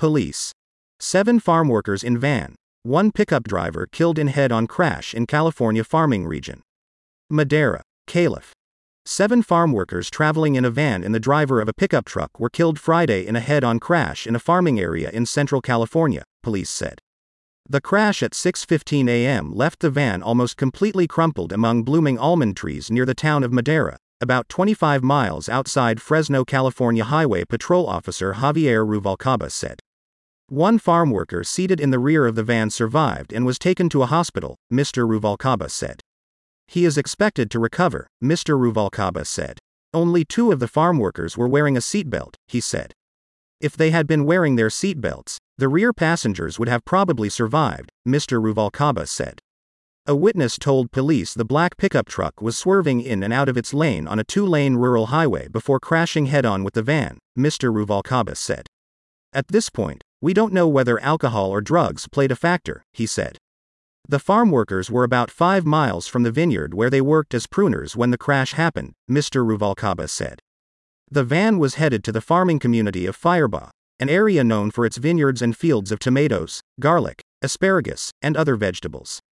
Police. 7 farm workers in van. 1 pickup driver killed in head-on crash in California farming region. Madera, Calif. 7 farm workers traveling in a van and the driver of a pickup truck were killed Friday in a head-on crash in a farming area in central California, police said. The crash at 6:15 a.m. left the van almost completely crumpled among blooming almond trees near the town of Madera, about 25 miles outside Fresno, California. Highway Patrol Officer Javier Ruvalcaba said. 1 farm worker seated in the rear of the van survived and was taken to a hospital, Mr. Ruvalcaba said. He is expected to recover, Mr. Ruvalcaba said. Only 2 of the farm workers were wearing a seatbelt, he said. If they had been wearing their seatbelts, the rear passengers would have probably survived, Mr. Ruvalcaba said. A witness told police the black pickup truck was swerving in and out of its lane on a 2-lane rural highway before crashing head-on with the van, Mr. Ruvalcaba said. At this point, we don't know whether alcohol or drugs played a factor, he said. The farm workers were about 5 miles from the vineyard where they worked as pruners when the crash happened, Mr. Ruvalcaba said. The van was headed to the farming community of Firebaugh, an area known for its vineyards and fields of tomatoes, garlic, asparagus, and other vegetables.